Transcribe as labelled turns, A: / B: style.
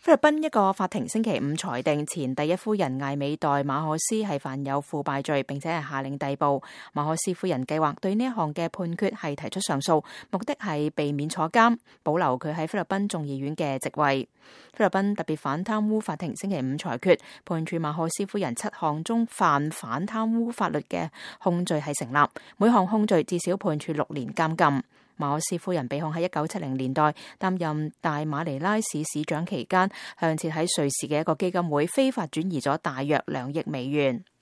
A: 菲律賓一個法庭星期五裁定前第一夫人艾美代馬可斯係犯有腐敗罪，並且係下令逮捕。馬可斯夫人計劃對呢一項嘅判決係提出上訴，目的係避免坐監，保留佢喺菲律賓眾議院嘅職位。菲律賓特別反貪污法庭星期五裁決，判處馬可斯夫人7項中犯反貪污法律嘅控罪係成立，每項控罪至少判處6年監禁。馬可斯夫人被控喺1970年代擔任大馬尼拉市市長期間，向設喺瑞士嘅一個基金會非法轉移咗大約2億美元。